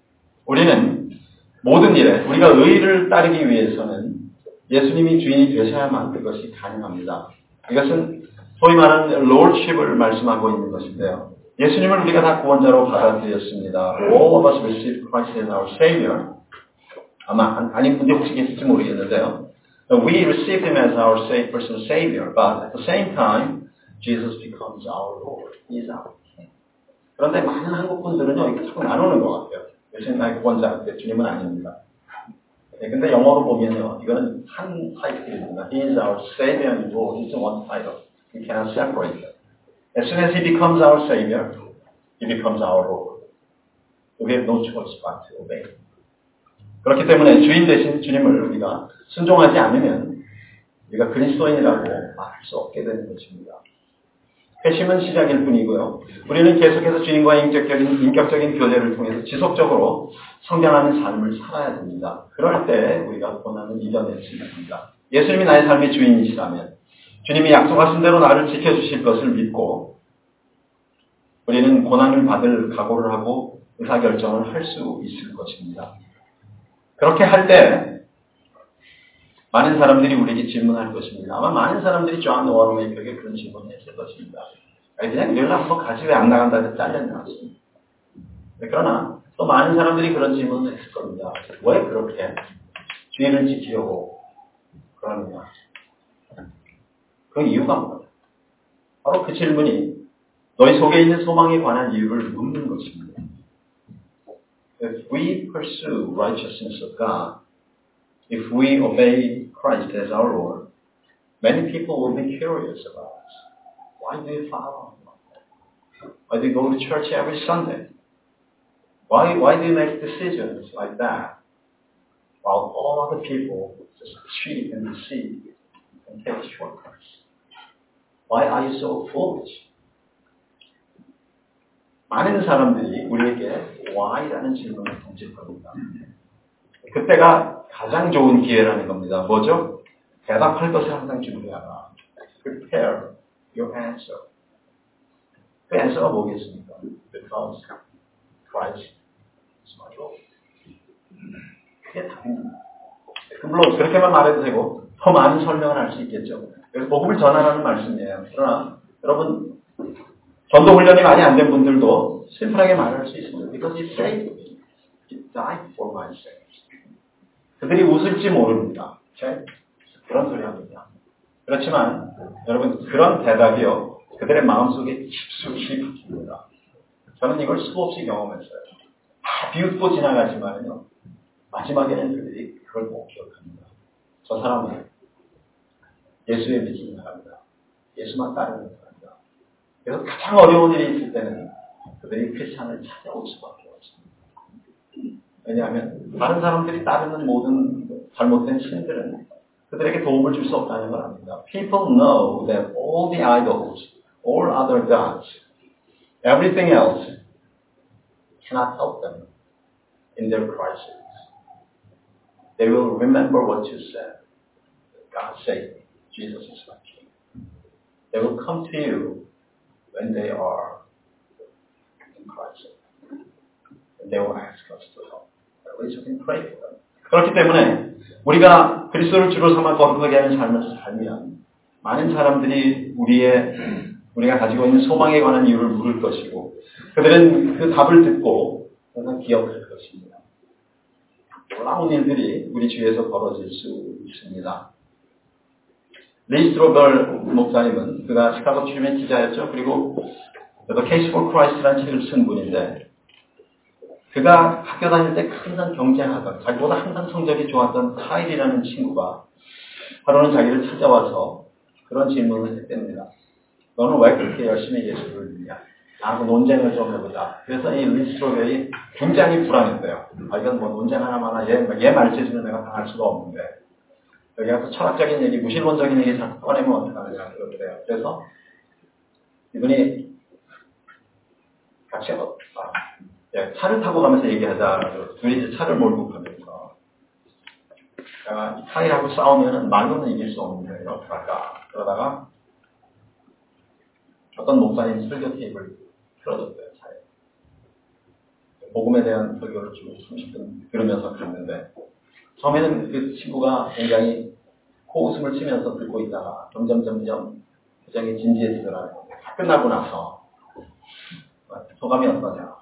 우리는 모든 일에 우리가 의를 따르기 위해서는 예수님이 주인이 되셔야만 그것이 가능합니다. 이것은 소위 말하는 Lordship을 말씀하고 있는 것인데요. 예수님을 우리가 다 구원자로 받아들였습니다. All of us received Christ as our Savior. 아마 아닌 분이 혹시 계실지 모르겠는데요. We received Him as our personal Savior, but at the same time, Jesus becomes our Lord. He is our King. 그런데 많은 한국 분들은요, 이렇게 자꾸 나누는 것 같아요. 예수님 나의 구원자, 주님은 아닙니다. 네, 근데 영어로 보면요, 이거는 한 타이틀입니다. He is our Savior and Lord. It's one title. We cannot separate them. As soon as He becomes our Savior, He becomes our Lord. We have no choice but to obey. 그렇기 때문에 주인 대신 주님을 우리가 순종하지 않으면 우리가 그리스도인이라고 말할 수 없게 되는 것입니다. 회심은 시작일 뿐이고요. 우리는 계속해서 주님과 인격적인, 인격적인 교제를 통해서 지속적으로 성장하는 삶을 살아야 됩니다. 그럴 때 우리가 고난을 이겨낼 수 있습니다. 예수님이 나의 삶의 주인이시라면 주님이 약속하신 대로 나를 지켜주실 것을 믿고 우리는 고난을 받을 각오를 하고 의사결정을 할 수 있을 것입니다. 그렇게 할 때 많은 사람들이 우리에게 질문할 것입니다. 아마 많은 사람들이 존 워런웨이에게 그런 질문을 했을 것입니다. 그냥 연락 한번 가지 왜 안 나간다 해서 잘렸냐. 그러나 또 많은 사람들이 그런 질문을 했을 겁니다. 왜 그렇게 주의를 지키려고 그러느냐. 그 이유가 뭐냐. 바로 그 질문이 너희 속에 있는 소망에 관한 이유를 묻는 것입니다. If we pursue righteousness of God, if we obey Christ as our Lord, many people will be curious about us. Why do you follow Him? Why do you go to church every Sunday? Why, why do you make decisions like that while all other people just cheat and deceive and take shortcuts? Why are you so foolish? 많은 사람들이 우리에게 why라는 질문을 던질 겁니다. 그때가 가장 좋은 기회라는 겁니다. 뭐죠? 대답할 것을 항상 준비하라. Prepare your answer. 그 answer가 뭐겠습니까? Because Christ is my Lord. 그게 답입니다. 물론 그렇게만 말해도 되고 더 많은 설명을 할 수 있겠죠. 그래서 복음을 전하라는 말씀이에요. 그러나 여러분 전도 훈련이 많이 안 된 분들도 심플하게 말할 수 있습니다. Because he saved me. He died for my sins. 그들이 웃을지 모릅니다. okay? 그런 소리 합니다. 그렇지만 여러분 그런 대답이요. 그들의 마음속에 깊숙이 박힙니다. 저는 이걸 수없이 경험했어요. 다 비웃고 지나가지만요. 마지막에는 그들이 그걸 못 기억합니다. 저 사람은 예수의 믿는 사람이다. 예수만 따르는 사람이다. 그래서 가장 어려운 일이 있을 때는 그들이 크리스찬을 찾아올 수밖에 없습니다. 왜냐하면 다른 사람들이 따르는 모든 잘못된 신들은 그들에게 도움을 줄 수 없다는 걸 압니다. People know that all the idols, all other gods, everything else cannot help them in their crisis. They will remember what you said. God saved me. Jesus is my King. They will come to you when they are in crisis. And they will ask us to help. At least we can pray for them. 그렇기 때문에 우리가 그리스도를 주로 삼아 거룩하게 하는 삶을 살면 많은 사람들이 우리의 우리가 가지고 있는 소망에 관한 이유를 물을 것이고 그들은 그 답을 듣고 항상 기억할 것입니다. 놀라운 일들이 우리 주위에서 벌어질 수 있습니다. 리 스트로벨 목사님은 그가 시카고 트리뷴 기자였죠. 그리고 The Case for Christ라는 책을 쓴 분인데 그가 학교 다닐 때 항상 경쟁하던 자기보다 항상 성적이 좋았던 카일이라는 친구가 하루는 자기를 찾아와서 그런 질문을 했답니다. 너는 왜 그렇게 열심히 예수를 믿냐? 나하고 논쟁을 좀 해보자. 그래서 이 리 스트로벨이 굉장히 불안했대요. 아, 이건 뭐 논쟁 하나마나 얘, 얘 말재주는 내가 당할 수가 없는데 여기 가서 철학적인 얘기, 무신론적인 얘기 자꾸 꺼내면 어떡하느냐 그러더래요. 그래서 이분이 같이 어, 아, 예, 차를 타고 가면서 얘기하자. 둘이 이제 차를 몰고 가면서 내가 카일하고 싸우면은 말로는 이길 수 없는데 어떡할까? 그러다가 어떤 목사님 설교 테이프를 틀어줬어요. 차에. 복음에 대한 설교를 쭉 삼십 분 들으면서 갔는데 처음에는 그 친구가 굉장히 코웃음을 치면서 듣고 있다가 점점 점점 굉장히 진지해지더라고요. 다 끝나고 나서 소감이 어떠냐?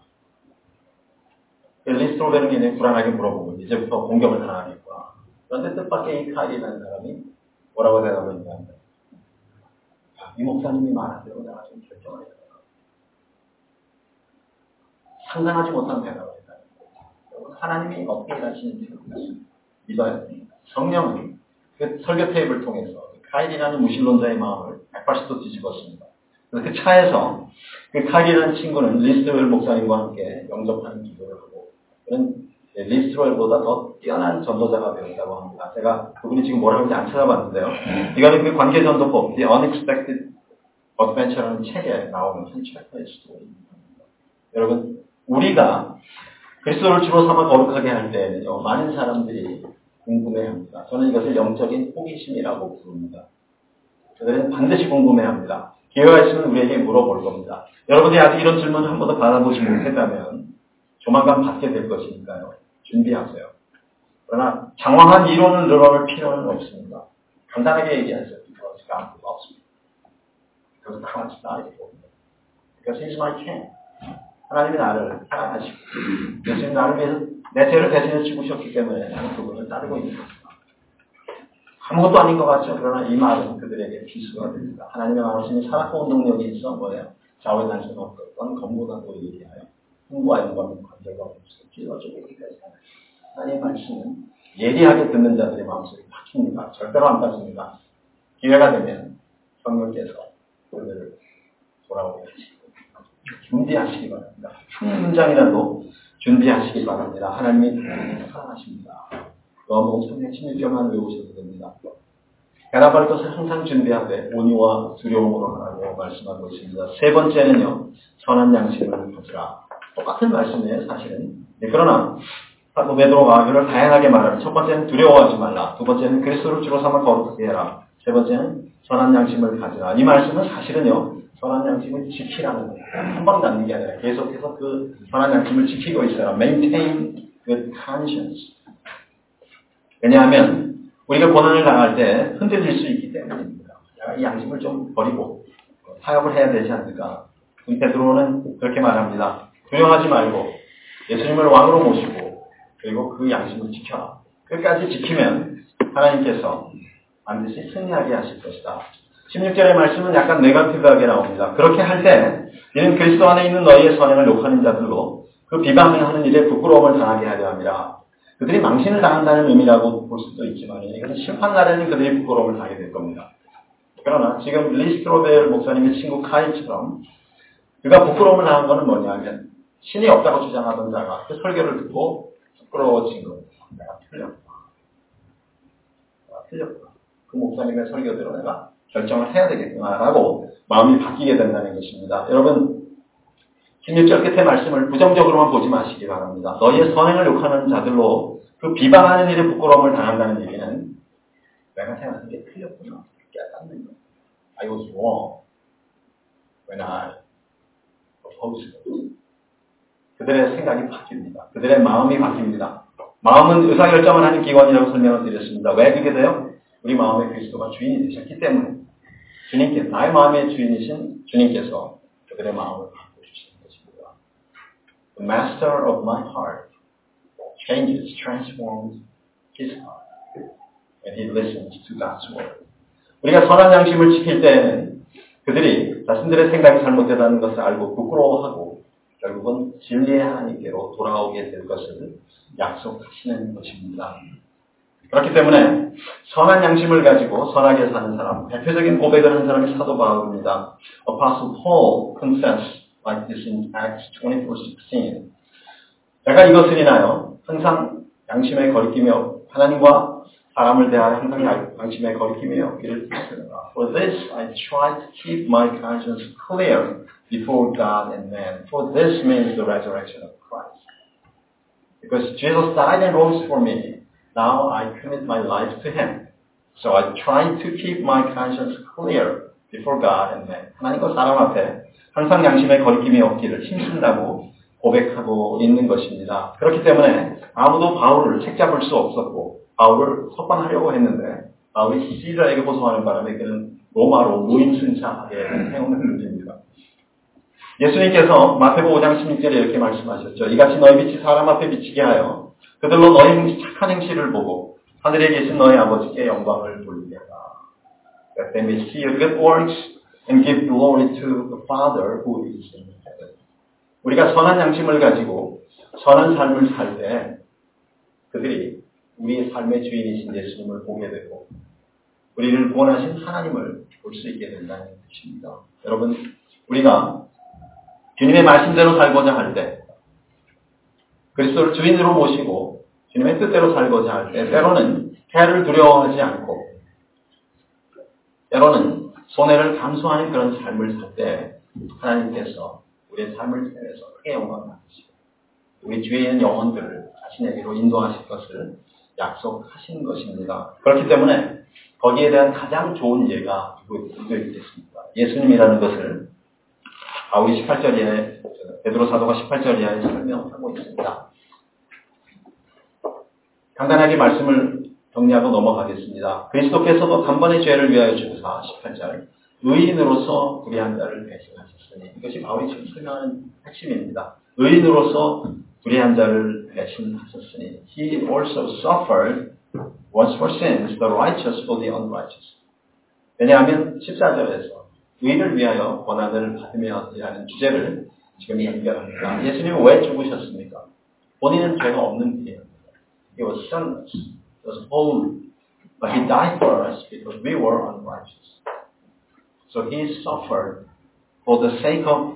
리 스트로벨은 굉장히 불안하게 물어보고 이제부터 공격을 당하겠구나. 그런데 뜻밖의 이 카일이라는 사람이 뭐라고 대답을 했냐면 이 목사님이 말한 대로 내가 좀 결정을 했다. 상상하지 못한 대답을 했다. 하나님이 어떻게 일하시는지 믿어야 됩니다. 성령은 그 설교 테이프를 통해서 카일이라는 무신론자의 마음을 백팔십 도 뒤집었습니다. 그래서 그 차에서 그 카일이라는 친구는 리스트로엘 목사님과 함께 영접하는 기도를 하고 그는 리스트로엘보다 더 뛰어난 전도자가 되었다고 합니다. 제가 그분이 지금 뭐라고 하는지 안 찾아봤는데요. 이거는 그 관계전도법, The Unexpected Adventure라는 책에 나오는 한 챕터의 스토리입니다. 여러분, 우리가 그리스도를 주로 삼아 거룩하게 할 때에는요, 많은 사람들이 궁금해합니다. 저는 이것을 영적인 호기심이라고 부릅니다. 그들은 반드시 궁금해합니다. 기회가 있으면 우리에게 물어볼 겁니다. 여러분이 아직 이런 질문을 한 번도 받아보지 못했다면 조만간 받게 될 것이니까요. 준비하세요. 그러나 장황한 이론을 늘어놓을 필요는 없습니다. 간단하게 얘기하세요. Because God loves me. Because Christ died for me. Because He's my King. 하나님이 나를 사랑하시고 예수님 나를 위해서 내 죄를 대신해 죽으셨기 때문에 나는 그분을 따르고 있는 것입니다. 아무것도 아닌 것 같죠. 그러나 이 말은 그들에게 비수가 됩니다. 하나님의 말씀이 살아온 능력이 있어 뭐예요? 좌우의 단순 없었던 검보다도 얘기하여 흥과 영광은 관계가 없어서 찔러주고 있기 때문에 하나님의 말씀은 예리하게 듣는 자들의 마음속에 박힙니다. 절대로 안 빠집니다. 기회가 되면 성령께서 그들을 돌아오게 하시고 준비하시기 바랍니다. 한 문장이라도 준비하시기 바랍니다. 하나님이 사랑하십니다. 너무 엄청나게 십육 절만 외우셔도 됩니다. 해나갈 것을 항상 준비하되 온유와 두려움으로 하라고 말씀하고 있습니다. 세 번째는요, 선한 양심을 가지라. 똑같은 말씀이에요, 사실은. 네, 그러나 사도 베드로가 이를 다양하게 말하는 첫 번째는 두려워하지 말라. 두 번째는 그리스도를 주로 삼아 거룩하게 해라. 세 번째는 선한 양심을 가지라. 이 말씀은 사실은요, 선한 양심을 지키라는 거예요. 한 번 남는 게 아니라 계속해서 그 선한 양심을 지키고 있어요. Maintain with conscience. 왜냐하면 우리가 고난을 당할 때 흔들릴 수 있기 때문입니다. 이 양심을 좀 버리고 타협을 해야 되지 않을까. 우리 베드로는 그렇게 말합니다. 두려워하지 말고 예수님을 왕으로 모시고 그리고 그 양심을 지켜라. 끝까지 지키면 하나님께서 반드시 승리하게 하실 것이다. 십육 절의 말씀은 약간 네거티브하게 나옵니다. 그렇게 할 때 이는 그리스도 안에 있는 너희의 선행을 욕하는 자들로 그 비방하는 일에 부끄러움을 당하게 하려 함이라. 그들이 망신을 당한다는 의미라고 볼 수도 있지만 이것은 심판날에는 그들이 부끄러움을 당하게 될 겁니다. 그러나 지금 리스트로벨 목사님의 친구 카이처럼 그가 부끄러움을 당한 것은 뭐냐면 신이 없다고 주장하던 자가 그 설교를 듣고 부끄러워진 겁니다. 내가 틀렸다. 내가 틀렸다. 그 목사님의 설교대로 내가 결정을 해야 되겠구나라고 마음이 바뀌게 된다는 것입니다. 여러분 십육 절 끝의 말씀을 부정적으로만 보지 마시기 바랍니다. 너희의 선행을 욕하는 자들로 그 비방하는 일에 부끄러움을 당한다는 얘기는 내가 생각한 게 틀렸구나. 깨닫는 거. I was wrong when I opposed it. 그들의 생각이 바뀝니다. 그들의 마음이 바뀝니다. 마음은 의사결정을 하는 기관이라고 설명을 드렸습니다. 왜 그게 돼요? 우리 마음의 그리스도가 주인이 되셨기 때문에 주님께 나의 마음의 주인이신 주님께서 그들의 마음을 바꿔주시는 것입니다. The master of my heart changes, transforms his heart when he listens to God's word. 우리가 선한 양심을 지킬 때에는 그들이 자신들의 생각이 잘못되다는 것을 알고 부끄러워하고 결국은 진리의 하나님께로 돌아오게 될 것을 약속하시는 것입니다. 그렇기 때문에 선한 양심을 가지고 선하게 사는 사람, 대표적인 고백을 한 사람이 사도 바울입니다. Apostle Paul confessed like this in Acts twenty-four sixteen. 내가 이것을 인하여 항상 양심에 거리끼며 하나님과 사람을 대하여 항상 양심에 거리끼며 없기를 바랍니다. For this I try to keep my conscience clear before God and man. For this means the resurrection of Christ. Because Jesus died and rose for me. Now I commit my life to Him. So I try to keep my conscience clear before God and man. 하나님과 사람 앞에 항상 양심에 거리낌이 없기를 힘쓴다고 고백하고 있는 것입니다. 그렇기 때문에 아무도 바울을 책잡을 수 없었고 바울을 석방하려고 했는데 바울이 시저에게 호소하는 바람에 그는 로마로 무임승차하게 세우는 문제입니다. 예수님께서 마태복음 오 장 십육 절에 이렇게 말씀하셨죠. 이같이 너희 빛이 사람 앞에 비치게 하여 그들로 너희 착한 행실을 보고 하늘에 계신 너희 아버지께 영광을 돌리게 하라. That they may see your good works and give glory to the Father who is in heaven. 우리가 선한 양심을 가지고 선한 삶을 살 때 그들이 우리의 삶의 주인이신 예수님을 보게 되고 우리를 구원하신 하나님을 볼 수 있게 된다는 뜻입니다. 여러분, 우리가 주님의 말씀대로 살고자 할 때 그리스도를 주인으로 모시고 주님의 뜻대로 살고자 할 때 때로는 해를 두려워하지 않고 때로는 손해를 감수하는 그런 삶을 살 때 하나님께서 우리의 삶을 통해서 크게 영광을 받으시고 우리 뒤에 있는 영혼들을 자신에게로 인도하실 것을 약속하신 것입니다. 그렇기 때문에 거기에 대한 가장 좋은 예가 누구이겠습니까? 예수님이라는 것을 바울이 십팔 절 이하에 베드로 사도가 십팔 절 이하에 설명하고 있습니다. 간단하게 말씀을 정리하고 넘어가겠습니다. 그리스도께서도 단번에 죄를 위하여 죽으사 십팔 절 의인으로서 불의한 자를 배신하셨으니 이것이 바울이 지금 설명하는 핵심입니다. 의인으로서 불의한 자를 배신하셨으니 He also suffered once for sins, the righteous for the unrighteous. 왜냐하면 십사 절에서 의인을 위하여 고난을 받으며이라는 주제를 지금 연결합니다. 예수님은 왜 죽으셨습니까? 본인은 죄가 없는 분이에요. He was sinless. He was holy. But He died for us because we were unrighteous. So He suffered for the sake of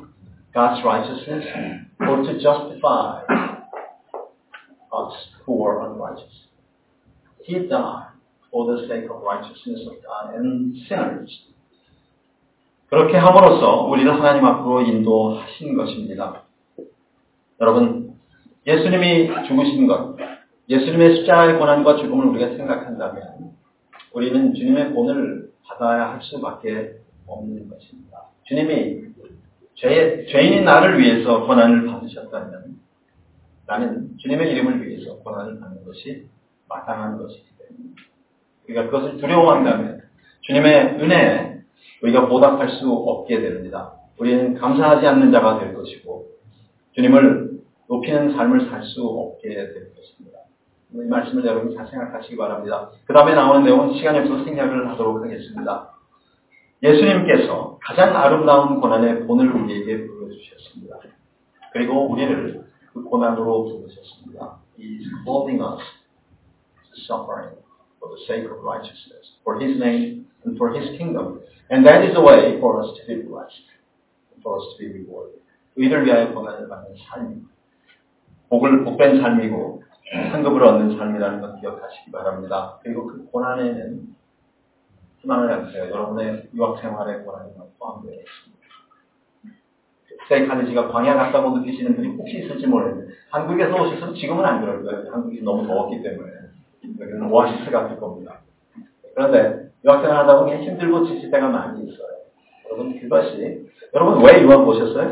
God's righteousness or to justify us who are unrighteous. He died for the sake of righteousness of God and sinners. 그렇게 함으로써 우리를 하나님 앞으로 인도하신 것입니다. 여러분, 예수님이 죽으신 것, 예수님의 십자가의 고난과 죽음을 우리가 생각한다면 우리는 주님의 본을 받아야 할 수밖에 없는 것입니다. 주님이 죄, 죄인인 나를 위해서 고난을 받으셨다면 나는 주님의 이름을 위해서 고난을 받는 것이 마땅한 것이기 때문에 우리가 그것을 두려워한다면 주님의 은혜에 우리가 보답할 수 없게 됩니다. 우리는 감사하지 않는 자가 될 것이고 주님을 높이는 삶을 살 수 없게 될 것입니다. 이 말씀을 여러분 잘 생각하시기 바랍니다. 그 다음에 나오는 내용은 시간이 없어서 생략을 하도록 하겠습니다. 예수님께서 가장 아름다운 고난의 본을 우리에게 보여주셨습니다. 그리고 우리를 그 고난으로 부르셨습니다. He is calling us to suffering for the sake of righteousness, for His name and for His kingdom. And that is the way for us to be blessed, for us to be rewarded. 의를 위하여 고난을 받는 삶, 복을 복된 삶이고 상급을 얻는 삶이라는 것 기억하시기 바랍니다. 그리고 그 고난에는 희망을 가지세요. 여러분의 유학생활의 고난이 포함되어 있습니다. 세이카니지가 광야 같다고 느끼시는 분이 혹시 있을지 모르겠는데 한국에서 오셔서 지금은 안 그럴 거예요. 한국이 너무 더웠기 때문에 여기는 오아시스 같을 겁니다. 그런데 유학생활 하다 보면 힘들고 지칠 때가 많이 있어요. 여러분 그것이 여러분 왜 유학 오셨어요?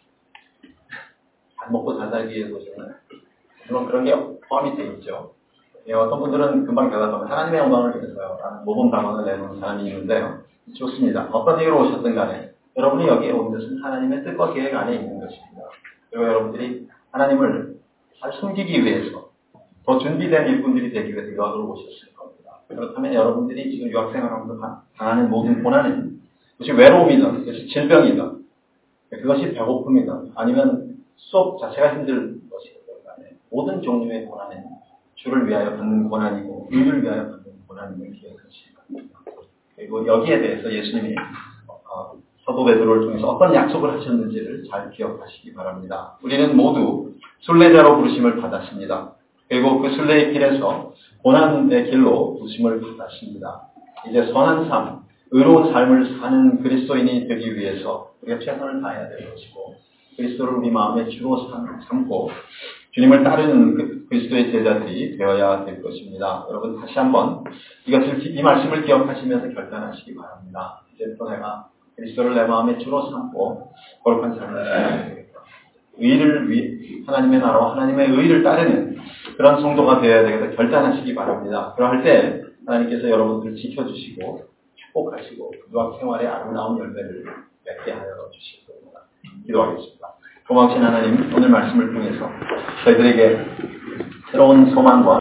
잘 먹고 잘 살기 위해서 오셨나요? 물론 그런 게 포함이 돼 있죠. 예, 어떤 분들은 금방 대답하면 하나님의 영광을 위해서요 라는 모범 답안을 내놓는 사람이 있는데요. 좋습니다. 어떤 이유로 오셨든 간에 여러분이 여기에 온 것은 하나님의 뜻과 계획 안에 있는 것입니다. 그리고 여러분들이 하나님을 잘 숨기기 위해서 더 준비된 일꾼들이 되기 위해서 유학으로 오셨을 겁니다. 그렇다면 여러분들이 지금 유학생활하면서 당하는 모든 고난은 그것이 외로움이든 그것이 질병이든 그것이 배고픔이든 아니면 수업 자체가 힘들 것이든 간에 모든 종류의 고난은 주를 위하여 받는 고난이고 의를 위하여 받는 고난임을 기억하시기 바랍니다. 그리고 여기에 대해서 예수님이 어, 사도 베드로를 통해서 어떤 약속을 하셨는지를 잘 기억하시기 바랍니다. 우리는 모두 순례자로 부르심을 받았습니다. 그리고 그 순례의 길에서 고난의 길로 부르심을 받았습니다. 이제 선한 삶, 의로운 삶을 사는 그리스도인이 되기 위해서 우리가 최선을 다해야 될 것이고 그리스도를 우리 마음의 주로 삼고 주님을 따르는 그 그리스도의 제자들이 되어야 될 것입니다. 여러분 다시 한번 이것을 이 말씀을 기억하시면서 결단하시기 바랍니다. 이제부터 내가 그리스도를 내 마음의 주로 삼고 거룩한 삶을 살아야 되겠다. 의를 위 하나님의 나라와 하나님의 의를 따르는 그런 성도가 되어야 되겠다. 결단하시기 바랍니다. 그러할 때 하나님께서 여러분들을 지켜주시고 축복하시고 유학 생활의 아름다운 열매를 맺게 하여 주실 겁니다. 기도하겠습니다. 고마우신 하나님, 오늘 말씀을 통해서 저희들에게 새로운 소망과